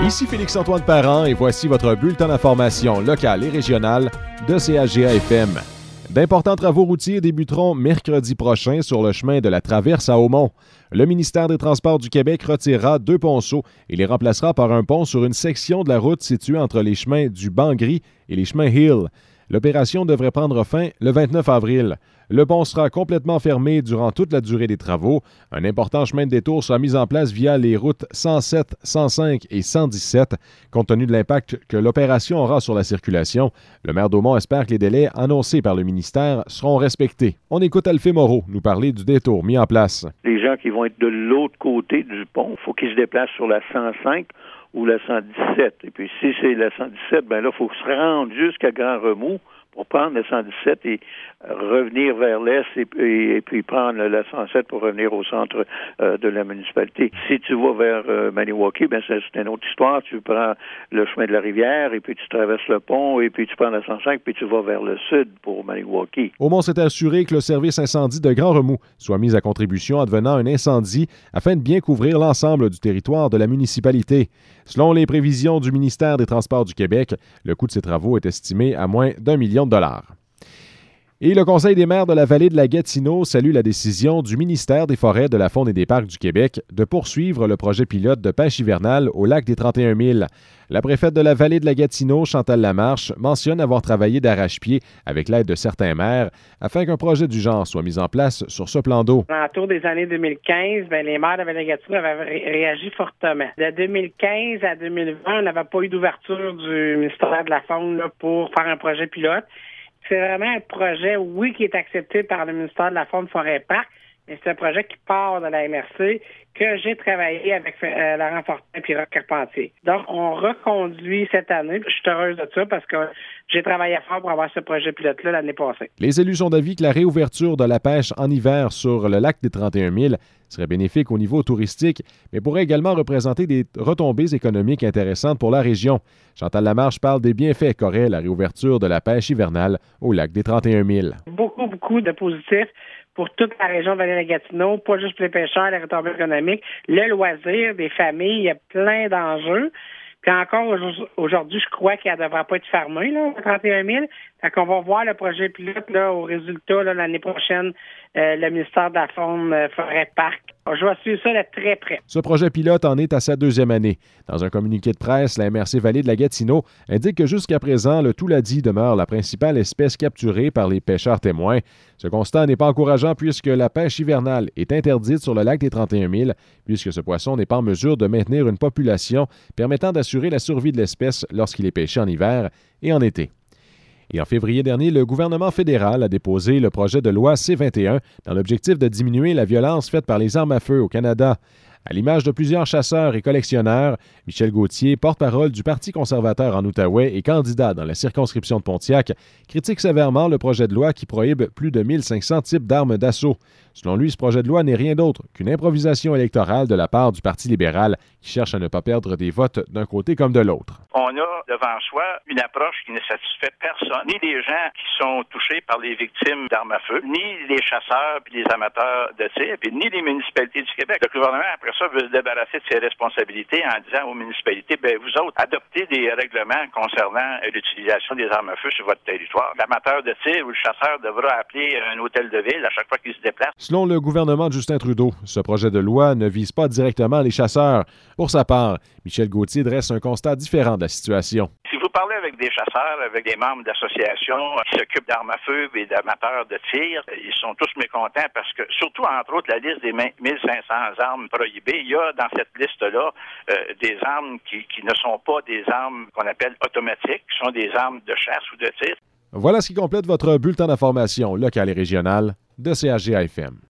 Ici Félix-Antoine Parent et voici votre bulletin d'information locale et régionale de CHGA-FM. D'importants travaux routiers débuteront mercredi prochain sur le chemin de la Traverse à Aumont. Le ministère des Transports du Québec retirera 2 ponceaux et les remplacera par un pont sur une section de la route située entre les chemins du Banc-Gris et les chemins Hill. L'opération devrait prendre fin le 29 avril. Le pont sera complètement fermé durant toute la durée des travaux. Un important chemin de détour sera mis en place via les routes 107, 105 et 117. Compte tenu de l'impact que l'opération aura sur la circulation, le maire d'Aumont espère que les délais annoncés par le ministère seront respectés. On écoute Alphée Moreau nous parler du détour mis en place. Les gens qui vont être de l'autre côté du pont, il faut qu'ils se déplacent sur la 105 ou la 117. Et puis si c'est la 117, ben là, il faut se rendre jusqu'à Grand Remous pour prendre la 117 et revenir vers l'est et puis prendre la 107 pour revenir au centre de la municipalité. Si tu vas vers Maniwaki, ben c'est une autre histoire. Tu prends le chemin de la rivière et puis tu traverses le pont et puis tu prends la 105 puis tu vas vers le sud pour Maniwaki. Aumont s'est assuré que le service incendie de Grand Remous soit mis à contribution advenant un incendie afin de bien couvrir l'ensemble du territoire de la municipalité. Selon les prévisions du ministère des Transports du Québec, le coût de ces travaux est estimé à moins d'1 million de dollars. Et le Conseil des maires de la vallée de la Gatineau salue la décision du ministère des Forêts, de la Faune et des Parcs du Québec de poursuivre le projet pilote de pêche hivernale au lac des 31 000. La préfète de la vallée de la Gatineau, Chantal Lamarche, mentionne avoir travaillé d'arrache-pied avec l'aide de certains maires afin qu'un projet du genre soit mis en place sur ce plan d'eau. Autour des années 2015, les maires de la vallée de la Gatineau avaient réagi fortement. De 2015 à 2020, on n'avait pas eu d'ouverture du ministère de la Faune là, pour faire un projet pilote. C'est vraiment un projet, oui, qui est accepté par le ministère de la Faune, Forêt et Parcs, mais c'est un projet qui part de la MRC que j'ai travaillé avec Laurent Fortin et Pierre Carpentier. Donc, on reconduit cette année. Je suis heureuse de ça parce que j'ai travaillé fort pour avoir ce projet pilote-là l'année passée. Les élus sont d'avis que la réouverture de la pêche en hiver sur le lac des 31 000 serait bénéfique au niveau touristique, mais pourrait également représenter des retombées économiques intéressantes pour la région. Chantal Lamarche parle des bienfaits qu'aurait la réouverture de la pêche hivernale au lac des 31 000. Beaucoup de positifs pour toute la région de Vallée-la-Gatineau, pas juste pour les pêcheurs, les retombées économiques, le loisir des familles, il y a plein d'enjeux. Puis encore aujourd'hui, je crois qu'elle ne devrait pas être fermée, là, 31 000. Fait qu'on va voir le projet pilote là, au résultat là, l'année prochaine, le ministère de la Faune, Forêt, Parc. Je vais suivre ça de très près. Ce projet pilote en est à sa 2e année. Dans un communiqué de presse, la MRC Vallée de la Gatineau indique que jusqu'à présent, le touladi demeure la principale espèce capturée par les pêcheurs témoins. Ce constat n'est pas encourageant puisque la pêche hivernale est interdite sur le lac des 31 000, puisque ce poisson n'est pas en mesure de maintenir une population permettant d'assurer la survie de l'espèce lorsqu'il est pêché en hiver et en été. Et en février dernier, le gouvernement fédéral a déposé le projet de loi C-21 dans l'objectif de diminuer la violence faite par les armes à feu au Canada. À l'image de plusieurs chasseurs et collectionneurs, Michel Gauthier, porte-parole du Parti conservateur en Outaouais et candidat dans la circonscription de Pontiac, critique sévèrement le projet de loi qui prohibe plus de 1500 types d'armes d'assaut. Selon lui, ce projet de loi n'est rien d'autre qu'une improvisation électorale de la part du Parti libéral qui cherche à ne pas perdre des votes d'un côté comme de l'autre. On a devant soi une approche qui ne satisfait personne, ni les gens qui sont touchés par les victimes d'armes à feu, ni les chasseurs puis les amateurs de tir, puis ni les municipalités du Québec. Le gouvernement, après ça, veut se débarrasser de ses responsabilités en disant aux municipalités, vous autres, adoptez des règlements concernant l'utilisation des armes à feu sur votre territoire. L'amateur de tir ou le chasseur devra appeler un hôtel de ville à chaque fois qu'il se déplace. Selon le gouvernement de Justin Trudeau, ce projet de loi ne vise pas directement les chasseurs. Pour sa part, Michel Gauthier dresse un constat différent de la situation. Si vous parlez avec des chasseurs, avec des membres d'associations qui s'occupent d'armes à feu et d'amateurs de tir, ils sont tous mécontents parce que, surtout, entre autres, la liste des 1500 armes prohibées, il y a dans cette liste-là des armes qui ne sont pas des armes qu'on appelle automatiques, qui sont des armes de chasse ou de tir. Voilà ce qui complète votre bulletin d'information locale et régionale de CHGA-FM.